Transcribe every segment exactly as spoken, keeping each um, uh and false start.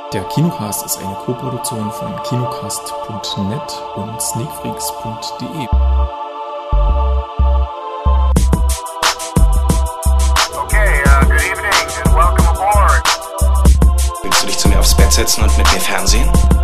Der Kinocast ist eine Koproduktion von kinocast punkt net und sneakfreaks punkt de. Okay, uh, good evening and welcome aboard. Willst du dich zu mir aufs Bett setzen und mit mir fernsehen?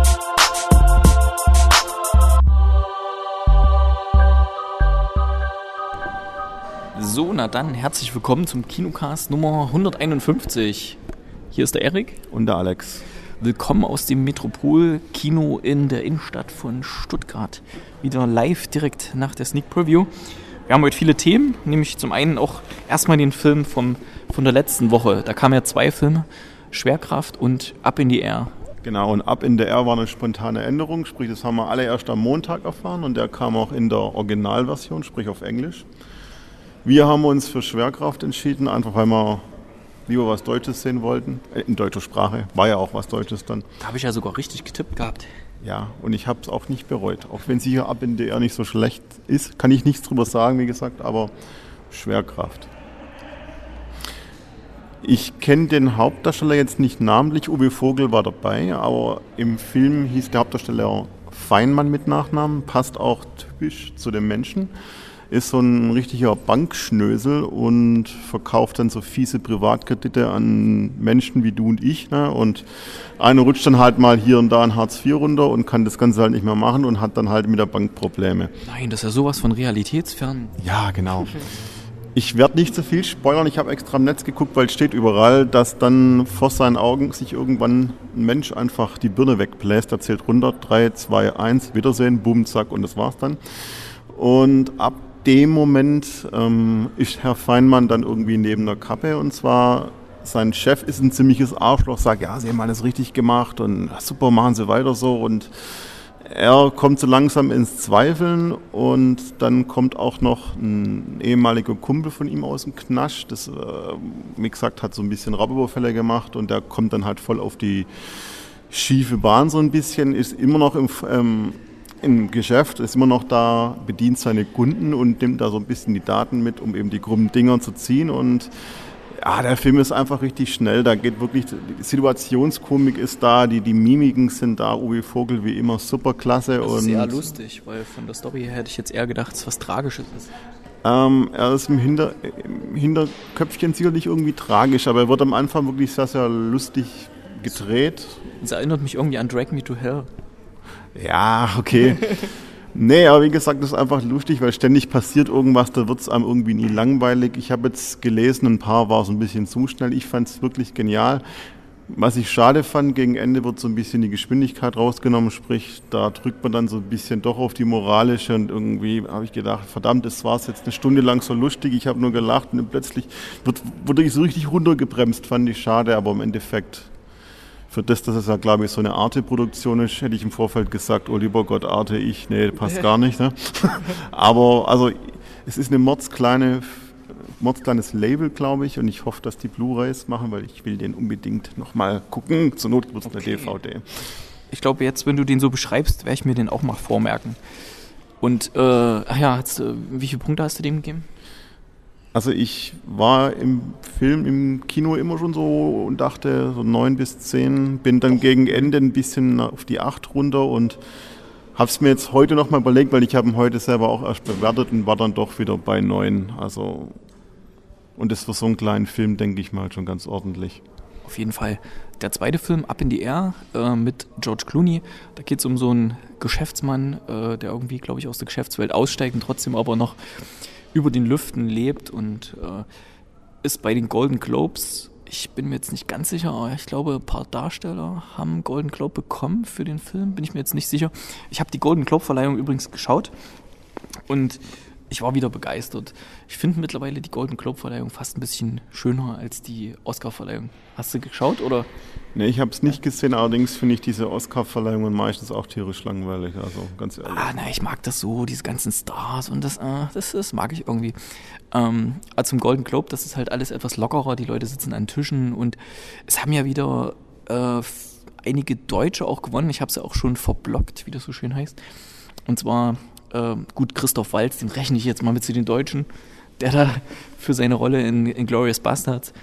So, na dann, herzlich willkommen zum Kinocast Nummer hunderteinundfünfzig. Hier ist der Erik. Und der Alex. Willkommen aus dem Metropol-Kino in der Innenstadt von Stuttgart. Wieder live direkt nach der Sneak Preview. Wir haben heute viele Themen, nämlich zum einen auch erstmal den Film vom, von der letzten Woche. Da kamen ja zwei Filme, Schwerkraft und Up in the Air. Genau, und Up in the Air war eine spontane Änderung, sprich das haben wir alle erst am Montag erfahren und der kam auch in der Originalversion, sprich auf Englisch. Wir haben uns für Schwerkraft entschieden, einfach weil wir lieber was Deutsches sehen wollten, in deutscher Sprache, war ja auch was Deutsches dann. Da habe ich ja sogar richtig getippt gehabt. Ja, und ich habe es auch nicht bereut, auch wenn sicher Up in the Air nicht so schlecht ist, kann ich nichts drüber sagen, wie gesagt, aber Schwerkraft. Ich kenne den Hauptdarsteller jetzt nicht namentlich, Uwe Vogel war dabei, aber im Film hieß der Hauptdarsteller Feinmann mit Nachnamen, passt auch typisch zu dem Menschen. Ist so ein richtiger Bankschnösel und verkauft dann so fiese Privatkredite an Menschen wie du und ich. Ne? Und einer rutscht dann halt mal hier und da ein Hartz vier runter und kann das Ganze halt nicht mehr machen und hat dann halt mit der Bank Probleme. Nein, das ist ja sowas von realitätsfern. Ja, genau. Ich werde nicht so viel spoilern, ich habe extra im Netz geguckt, weil es steht überall, dass dann vor seinen Augen sich irgendwann ein Mensch einfach die Birne wegbläst. Er zählt runter, drei, zwei, eins, Wiedersehen, bumm, zack und das war's dann. Und ab dem Moment ähm, ist Herr Feinmann dann irgendwie neben der Kappe und zwar sein Chef ist ein ziemliches Arschloch, sagt, ja, Sie haben alles richtig gemacht und super, machen Sie weiter so und er kommt so langsam ins Zweifeln und dann kommt auch noch ein ehemaliger Kumpel von ihm aus dem Knasch, das, äh, wie gesagt, hat so ein bisschen Raubüberfälle gemacht und der kommt dann halt voll auf die schiefe Bahn so ein bisschen, ist immer noch im ähm, im Geschäft, ist immer noch da, bedient seine Kunden und nimmt da so ein bisschen die Daten mit, um eben die krummen Dinger zu ziehen. Und ja, der Film ist einfach richtig schnell. Da geht wirklich, die Situationskomik ist da, die, die Mimiken sind da. Uwe Vogel wie immer super klasse. Das ist eher lustig, weil von der Story her hätte ich jetzt eher gedacht, dass es was Tragisches ist. Ähm, er ist im, Hinter, im Hinterköpfchen sicherlich irgendwie tragisch, aber er wird am Anfang wirklich sehr, sehr lustig gedreht. Es erinnert mich irgendwie an Drag Me to Hell. Ja, okay. Nee, aber wie gesagt, das ist einfach lustig, weil ständig passiert irgendwas, da wird es einem irgendwie nie langweilig. Ich habe jetzt gelesen, ein paar war so ein bisschen zu schnell. Ich fand es wirklich genial. Was ich schade fand, gegen Ende wird so ein bisschen die Geschwindigkeit rausgenommen, sprich, da drückt man dann so ein bisschen doch auf die moralische und irgendwie habe ich gedacht, verdammt, das war es jetzt eine Stunde lang so lustig, ich habe nur gelacht und plötzlich wird, wurde ich so richtig runtergebremst, fand ich schade, aber im Endeffekt... Für das, dass es ja, glaube ich, so eine Arte-Produktion ist, hätte ich im Vorfeld gesagt, oh lieber Gott, Arte, ich, nee, passt gar nicht. Ne? Aber also es ist eine mordskleine, mordskleines Label, glaube ich, und ich hoffe, dass die Blu-rays machen, weil ich will den unbedingt nochmal gucken. Zur Not wird es okay. Eine D V D. Ich glaube, jetzt, wenn du den so beschreibst, werde ich mir den auch mal vormerken. Und, äh, ach ja, hast, äh, wie viele Punkte hast du dem gegeben? Also ich war im Film, im Kino immer schon so und dachte so neun bis zehn, bin dann gegen Ende ein bisschen auf die acht runter und habe es mir jetzt heute nochmal überlegt, weil ich habe ihn heute selber auch erst bewertet und war dann doch wieder bei neun. Also, und das für so einen kleinen Film, denke ich mal, schon ganz ordentlich. Auf jeden Fall. Der zweite Film, Up in the Air, äh, mit George Clooney, da geht es um so einen Geschäftsmann, äh, der irgendwie, glaube ich, aus der Geschäftswelt aussteigt und trotzdem aber noch über den Lüften lebt und äh, ist bei den Golden Globes, ich bin mir jetzt nicht ganz sicher, aber ich glaube, ein paar Darsteller haben Golden Globe bekommen für den Film, bin ich mir jetzt nicht sicher. Ich habe die Golden Globe-Verleihung übrigens geschaut und ich war wieder begeistert. Ich finde mittlerweile die Golden Globe-Verleihung fast ein bisschen schöner als die Oscar-Verleihung. Hast du geschaut, oder? Nee, ich habe es nicht gesehen, allerdings finde ich diese Oscar-Verleihungen meistens auch tierisch langweilig, also ganz ehrlich. Ah, na, ich mag das so, diese ganzen Stars und das, äh, das, das mag ich irgendwie. Ähm, also zum Golden Globe, das ist halt alles etwas lockerer, die Leute sitzen an Tischen und es haben ja wieder äh, einige Deutsche auch gewonnen. Ich habe es ja auch schon verblockt, wie das so schön heißt. Und zwar, äh, gut, Christoph Waltz, den rechne ich jetzt mal mit zu den Deutschen, der da für seine Rolle in Inglourious Basterds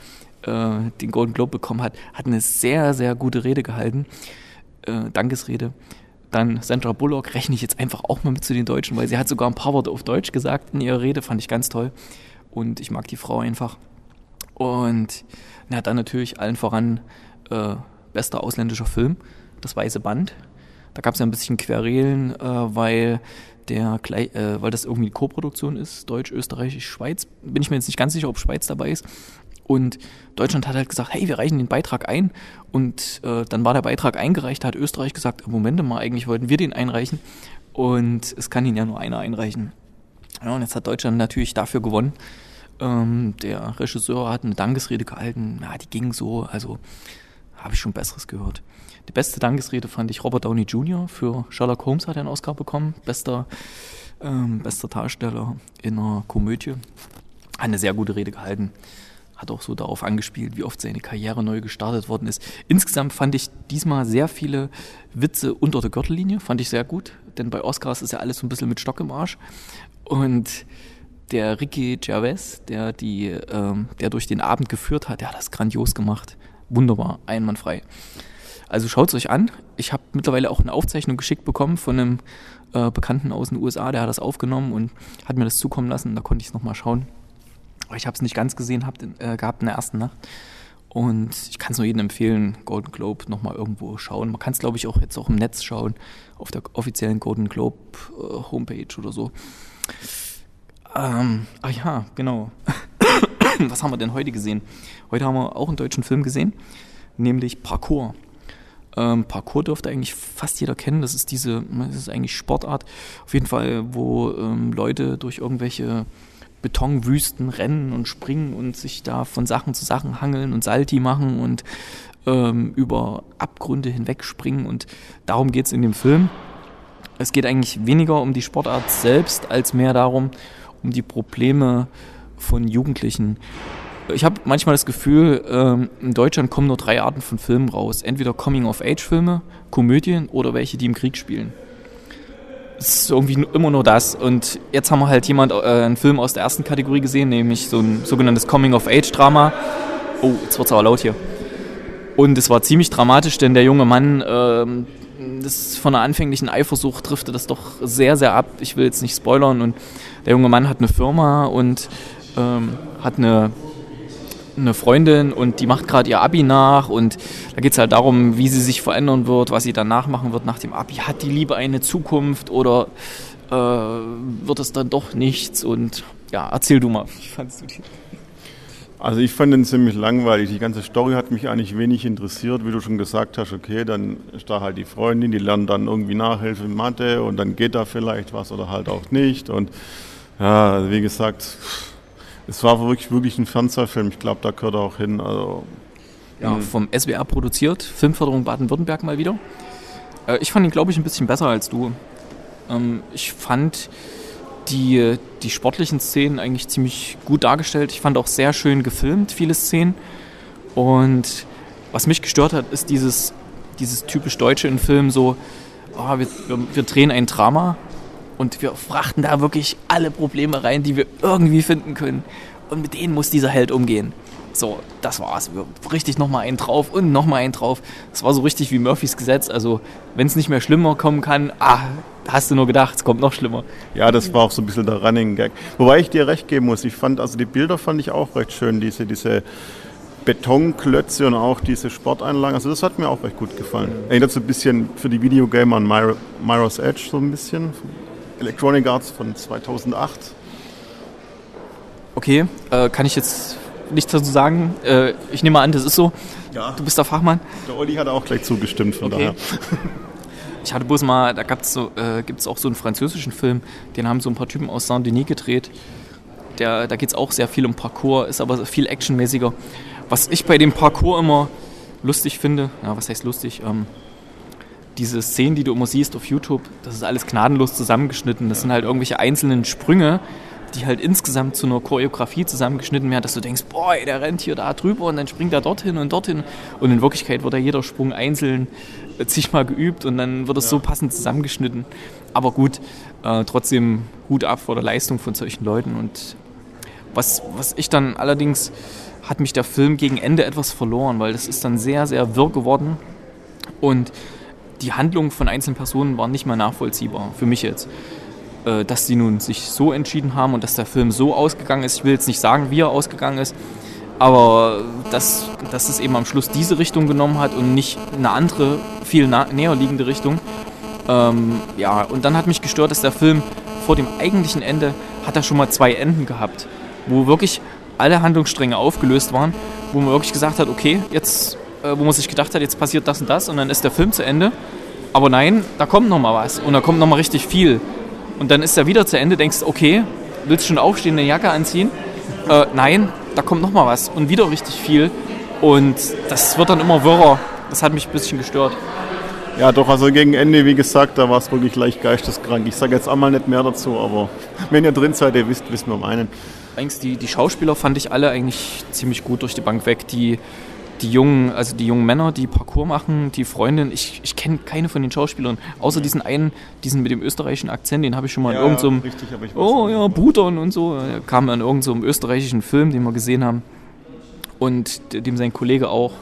äh, den Golden Globe bekommen hat, hat eine sehr, sehr gute Rede gehalten. Äh, Dankesrede. Dann Sandra Bullock rechne ich jetzt einfach auch mal mit zu den Deutschen, weil sie hat sogar ein paar Worte auf Deutsch gesagt in ihrer Rede, fand ich ganz toll. Und ich mag die Frau einfach. Und na, dann natürlich allen voran äh, bester ausländischer Film, Das Weiße Band. Da gab es ja ein bisschen Querelen, äh, weil der äh, weil das irgendwie eine Koproduktion ist, Deutsch, Österreichisch, Schweiz. Bin ich mir jetzt nicht ganz sicher, ob Schweiz dabei ist. Und Deutschland hat halt gesagt, hey, wir reichen den Beitrag ein. Und äh, dann war der Beitrag eingereicht, hat Österreich gesagt, Moment mal, eigentlich wollten wir den einreichen. Und es kann ihn ja nur einer einreichen. Ja, und jetzt hat Deutschland natürlich dafür gewonnen. Ähm, der Regisseur hat eine Dankesrede gehalten. Ja, die ging so, also habe ich schon Besseres gehört. Die beste Dankesrede fand ich Robert Downey Junior Für Sherlock Holmes hat er einen Oscar bekommen. Bester, ähm, bester Darsteller in einer Komödie. Hat eine sehr gute Rede gehalten. Hat auch so darauf angespielt, wie oft seine Karriere neu gestartet worden ist. Insgesamt fand ich diesmal sehr viele Witze unter der Gürtellinie. Fand ich sehr gut, denn bei Oscars ist ja alles so ein bisschen mit Stock im Arsch. Und der Ricky Gervais, der, die, ähm, der durch den Abend geführt hat, der hat das grandios gemacht. Wunderbar, einwandfrei. Also schaut es euch an. Ich habe mittlerweile auch eine Aufzeichnung geschickt bekommen von einem äh, Bekannten aus den U S A, der hat das aufgenommen und hat mir das zukommen lassen. Da konnte ich es nochmal schauen. Aber ich habe es nicht ganz gesehen hab, äh, gehabt in der ersten Nacht. Und ich kann es nur jedem empfehlen, Golden Globe nochmal irgendwo schauen. Man kann es, glaube ich, auch jetzt auch im Netz schauen, auf der offiziellen Golden Globe äh, Homepage oder so. Ähm, ach ja, genau. Was haben wir denn heute gesehen? Heute haben wir auch einen deutschen Film gesehen, nämlich Parkour. Ähm, Parkour dürfte eigentlich fast jeder kennen. Das ist diese, das ist eigentlich Sportart. Auf jeden Fall, wo ähm, Leute durch irgendwelche Betonwüsten rennen und springen und sich da von Sachen zu Sachen hangeln und Salti machen und ähm, über Abgründe hinweg springen. Und darum geht es in dem Film. Es geht eigentlich weniger um die Sportart selbst, als mehr darum, um die Probleme von Jugendlichen. Ich habe manchmal das Gefühl, ähm, in Deutschland kommen nur drei Arten von Filmen raus. Entweder Coming-of-Age-Filme, Komödien oder welche, die im Krieg spielen. Es ist irgendwie immer nur das. Und jetzt haben wir halt jemand, äh, einen Film aus der ersten Kategorie gesehen, nämlich so ein sogenanntes Coming-of-Age-Drama. Oh, jetzt wird's aber laut hier. Und es war ziemlich dramatisch, denn der junge Mann, ähm, das von einer anfänglichen Eifersucht driftet das doch sehr, sehr ab. Ich will jetzt nicht spoilern. Und der junge Mann hat eine Firma und ähm, hat eine eine Freundin und die macht gerade ihr Abi nach und da geht es halt darum, wie sie sich verändern wird, was sie danach machen wird nach dem Abi. Hat die Liebe eine Zukunft oder äh, wird es dann doch nichts? Und ja, erzähl du mal. Wie fandest du die? Also ich fand den ziemlich langweilig. Die ganze Story hat mich eigentlich wenig interessiert, wie du schon gesagt hast. Okay, dann ist da halt die Freundin, die lernt dann irgendwie Nachhilfe in Mathe und dann geht da vielleicht was oder halt auch nicht. Und ja, wie gesagt, es war wirklich, wirklich ein Fernsehfilm. Ich glaube, da gehört er auch hin. Also, ja, vom S W R produziert. Filmförderung Baden-Württemberg mal wieder. Äh, ich fand ihn, glaube ich, ein bisschen besser als du. Ähm, ich fand die, die sportlichen Szenen eigentlich ziemlich gut dargestellt. Ich fand auch sehr schön gefilmt, viele Szenen. Und was mich gestört hat, ist dieses, dieses typisch Deutsche in Filmen so, oh, wir, wir, wir drehen ein Drama. Und wir frachten da wirklich alle Probleme rein, die wir irgendwie finden können. Und mit denen muss dieser Held umgehen. So, das war's. Richtig nochmal einen drauf und nochmal einen drauf. Das war so richtig wie Murphys Gesetz. Also, wenn es nicht mehr schlimmer kommen kann, ah, hast du nur gedacht, es kommt noch schlimmer. Ja, das war auch so ein bisschen der Running Gag. Wobei ich dir recht geben muss. Ich fand, also die Bilder fand ich auch recht schön. Diese, diese Betonklötze und auch diese Sporteinlagen. Also, das hat mir auch recht gut gefallen. Erinnert so ein bisschen für die Videogamer an Mir- Mirror's Edge so ein bisschen. Electronic Arts von zweitausendacht. Okay, äh, kann ich jetzt nichts dazu sagen. Äh, ich nehme an, das ist so. Ja. Du bist der Fachmann. Der Olli hat auch gleich zugestimmt, von Okay. daher. Ich hatte bloß mal, da gab's so, äh, gibt es auch so einen französischen Film, den haben so ein paar Typen aus Saint-Denis gedreht. Der, da geht es auch sehr viel um Parkour, ist aber viel actionmäßiger. Was ich bei dem Parkour immer lustig finde, ja, was heißt lustig, ähm, diese Szenen, die du immer siehst auf YouTube, das ist alles gnadenlos zusammengeschnitten. Das sind halt irgendwelche einzelnen Sprünge, die halt insgesamt zu einer Choreografie zusammengeschnitten werden, dass du denkst, boah, der rennt hier da drüber und dann springt er dorthin und dorthin. Und in Wirklichkeit wird ja jeder Sprung einzeln zigmal geübt und dann wird es ja so passend zusammengeschnitten. Aber gut, äh, trotzdem Hut ab vor der Leistung von solchen Leuten. Und was, was ich dann allerdings hat mich der Film gegen Ende etwas verloren, weil das ist dann sehr, sehr wirr geworden und die Handlung von einzelnen Personen war nicht mehr nachvollziehbar, für mich jetzt. Äh, dass die nun sich so entschieden haben und dass der Film so ausgegangen ist. Ich will jetzt nicht sagen, wie er ausgegangen ist, aber dass, dass es eben am Schluss diese Richtung genommen hat und nicht eine andere, viel na- näher liegende Richtung. Ähm, ja, und dann hat mich gestört, dass der Film vor dem eigentlichen Ende hat er schon mal zwei Enden gehabt, wo wirklich alle Handlungsstränge aufgelöst waren, wo man wirklich gesagt hat, okay, jetzt, äh, wo man sich gedacht hat, jetzt passiert das und das und dann ist der Film zu Ende. Aber nein, da kommt noch mal was und da kommt noch mal richtig viel. Und dann ist er wieder zu Ende, denkst, okay, willst du schon aufstehen, eine Jacke anziehen? Äh, nein, da kommt noch mal was und wieder richtig viel. Und das wird dann immer wirrer. Das hat mich ein bisschen gestört. Ja, doch, also gegen Ende, wie gesagt, da war es wirklich leicht geisteskrank. Ich sage jetzt einmal nicht mehr dazu, aber wenn ihr drin seid, ihr wisst, wissen wir meinen. Eigentlich die, die Schauspieler fand ich alle eigentlich ziemlich gut durch die Bank weg. Die, die jungen, also die jungen Männer, die Parkour machen, die Freundin, ich, ich kenne keine von den Schauspielern, außer diesen einen, diesen mit dem österreichischen Akzent, den habe ich schon mal ja, in irgendeinem, ja, richtig, aber ich weiß oh nicht. ja, Brudern und so, der kam in irgendeinem österreichischen Film, den wir gesehen haben und dem sein Kollege auch.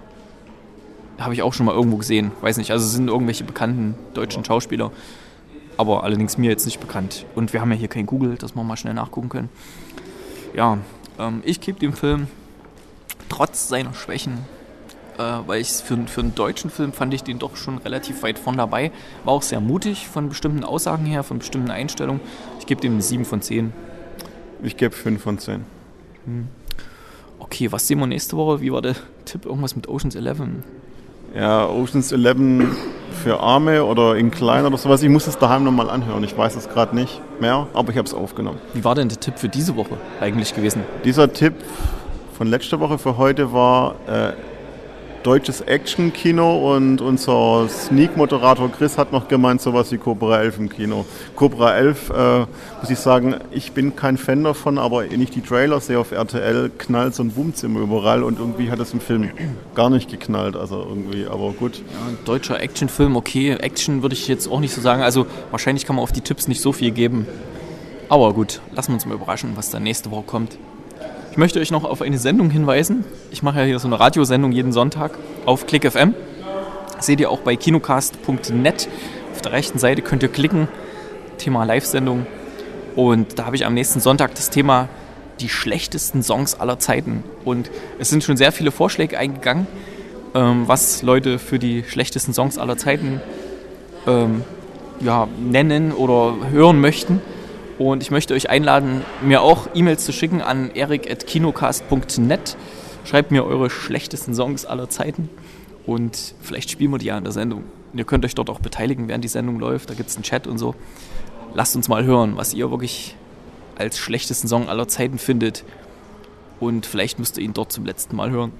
Habe ich auch schon mal irgendwo gesehen, weiß nicht, also es sind irgendwelche bekannten deutschen Schauspieler, aber allerdings mir jetzt nicht bekannt. Und wir haben ja hier kein Google, dass wir mal schnell nachgucken können. Ja, ähm, ich gebe dem Film trotz seiner Schwächen, äh, weil ich für, für einen deutschen Film fand ich den doch schon relativ weit vorn dabei, war auch sehr mutig von bestimmten Aussagen her, von bestimmten Einstellungen. Ich gebe dem eine sieben von zehn. Ich gebe fünf von zehn. Hm. Okay, was sehen wir nächste Woche? Wie war der Tipp? Irgendwas mit Ocean's Eleven? Ja, Ocean's Eleven für Arme oder in klein oder sowas. Ich muss es daheim nochmal anhören. Ich weiß es gerade nicht mehr, aber ich habe es aufgenommen. Wie war denn der Tipp für diese Woche eigentlich gewesen? Dieser Tipp von letzter Woche für heute war äh, deutsches Action-Kino und unser Sneak-Moderator Chris hat noch gemeint, sowas wie Cobra elf im Kino. Cobra elf, äh, muss ich sagen, ich bin kein Fan davon, aber wenn ich die Trailer sehe auf R T L, knallt so ein Boomzimmer überall und irgendwie hat es im Film gar nicht geknallt, also irgendwie, aber gut. Ja, ein deutscher Actionfilm, okay, Action würde ich jetzt auch nicht so sagen, also wahrscheinlich kann man auf die Tipps nicht so viel geben, aber gut, lassen wir uns mal überraschen, was da nächste Woche kommt. Ich möchte euch noch auf eine Sendung hinweisen. Ich mache ja hier so eine Radiosendung jeden Sonntag auf Click F M. Seht ihr auch bei kinocast punkt net. Auf der rechten Seite könnt ihr klicken, Thema Live-Sendung. Und da habe ich am nächsten Sonntag das Thema die schlechtesten Songs aller Zeiten. Und es sind schon sehr viele Vorschläge eingegangen, ähm, was Leute für die schlechtesten Songs aller Zeiten ähm, ja, nennen oder hören möchten. Und ich möchte euch einladen, mir auch E-Mails zu schicken an erik at kinocast punkt net. Schreibt mir eure schlechtesten Songs aller Zeiten und vielleicht spielen wir die ja in der Sendung. Und ihr könnt euch dort auch beteiligen, während die Sendung läuft. Da gibt es einen Chat und so. Lasst uns mal hören, was ihr wirklich als schlechtesten Song aller Zeiten findet. Und vielleicht müsst ihr ihn dort zum letzten Mal hören.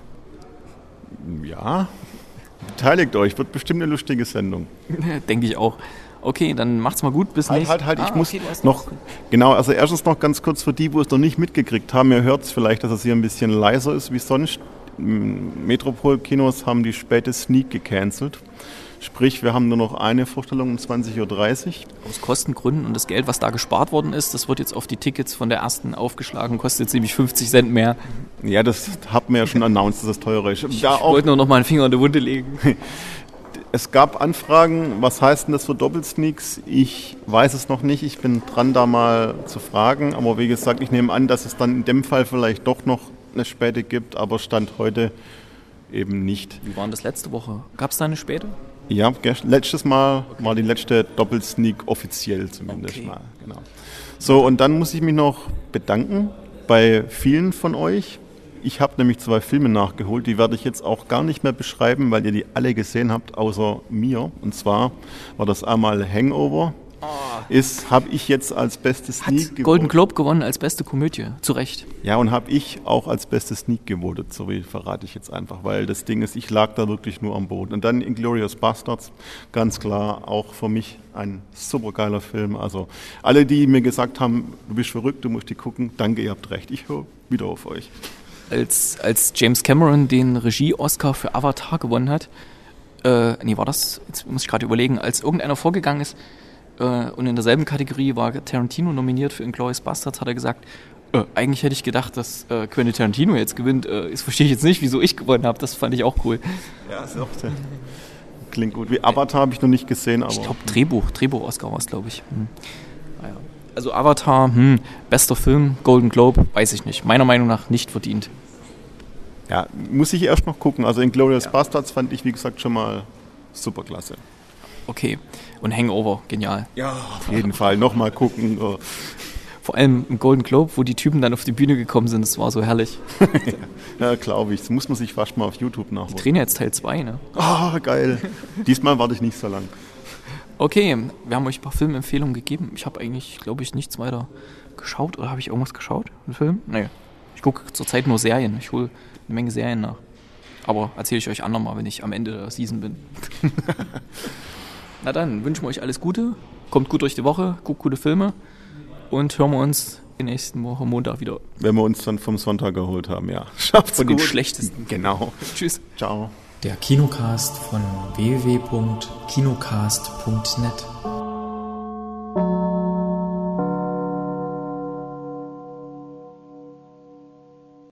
Ja, beteiligt euch, wird bestimmt eine lustige Sendung. Denke ich auch. Okay, dann macht's mal gut, bis Halt, nächstes halt, halt, ich ah, muss okay, noch, genau, also erstens noch ganz kurz für die, wo es noch nicht mitgekriegt haben, ihr hört es vielleicht, dass es hier ein bisschen leiser ist wie sonst. Metropol-Kinos haben die späte Sneak gecancelt. Sprich, wir haben nur noch eine Vorstellung um zwanzig Uhr dreißig. Aus Kostengründen und das Geld, was da gespart worden ist, das wird jetzt auf die Tickets von der ersten aufgeschlagen, kostet jetzt nämlich fünfzig Cent mehr. Ja, das hat man ja schon announced, dass das teurer ist. Ich, ja, ich wollte nur noch mal einen Finger in die Wunde legen. Es gab Anfragen, was heißt denn das für Doppelsneaks? Ich weiß es noch nicht, ich bin dran, da mal zu fragen. Aber wie gesagt, ich nehme an, dass es dann in dem Fall vielleicht doch noch eine Späte gibt, aber Stand heute eben nicht. Wie war das letzte Woche? Gab es da eine Späte? Ja, letztes Mal okay. war die letzte Doppelsneak offiziell zumindest okay. mal. Genau. So, und dann muss ich mich noch bedanken bei vielen von euch. Ich habe nämlich zwei Filme nachgeholt, die werde ich jetzt auch gar nicht mehr beschreiben, weil ihr die alle gesehen habt, außer mir. Und zwar war das einmal Hangover. Oh. Ist, habe ich jetzt als beste Sneak gewotet. Golden Globe gewonnen als beste Komödie, zu Recht. Ja, und habe ich auch als beste Sneak gewotet, so wie verrate ich jetzt einfach, weil das Ding ist, ich lag da wirklich nur am Boden. Und dann Inglourious Basterds, ganz klar, auch für mich ein super geiler Film. Also alle, die mir gesagt haben, du bist verrückt, du musst die gucken, danke, ihr habt recht, ich höre wieder auf euch. Als, als James Cameron den Regie-Oscar für Avatar gewonnen hat, äh, nee, war das, jetzt muss ich gerade überlegen, als irgendeiner vorgegangen ist, äh, und in derselben Kategorie war Tarantino nominiert für Inglourious Basterds, hat er gesagt, Äh, eigentlich hätte ich gedacht, dass äh, Quentin Tarantino jetzt gewinnt. Äh, das verstehe ich jetzt nicht, wieso ich gewonnen habe. Das fand ich auch cool. Ja, ist auch der. Klingt gut. Wie Avatar habe ich noch nicht gesehen, aber. Ich glaube, Drehbuch. Drehbuch-Oscar war es, glaube ich. Hm. Naja. Also Avatar, hm, bester Film, Golden Globe, weiß ich nicht. Meiner Meinung nach nicht verdient. Ja, muss ich erst noch gucken. Also Inglourious ja. Bastards fand ich, wie gesagt, schon mal super klasse. Okay. Und Hangover, genial. Ja, auf jeden Fall. Nochmal gucken. Oh. Vor allem im Golden Globe, wo die Typen dann auf die Bühne gekommen sind, das war so herrlich. Ja, glaube ich. Das muss man sich fast mal auf YouTube nachholen. Die drehen jetzt Teil zwei, ne? Ah, oh, geil. Diesmal warte ich nicht so lang. Okay, wir haben euch ein paar Filmempfehlungen gegeben. Ich habe eigentlich, glaube ich, nichts weiter geschaut. Oder habe ich irgendwas geschaut? Einen Film? Nee. Ich gucke zurzeit nur Serien. Ich hole eine Menge Serien nach. Aber erzähle ich euch andermal, wenn ich am Ende der Season bin. Na dann, wünschen wir euch alles Gute. Kommt gut durch die Woche, guckt gute Filme. Und hören wir uns in der nächsten Woche Montag wieder. Wenn wir uns dann vom Sonntag erholt haben, ja. Schaft's Von gut. den schlechtesten. Genau. Tschüss. Ciao. Der Kinocast von w w w punkt kinocast punkt net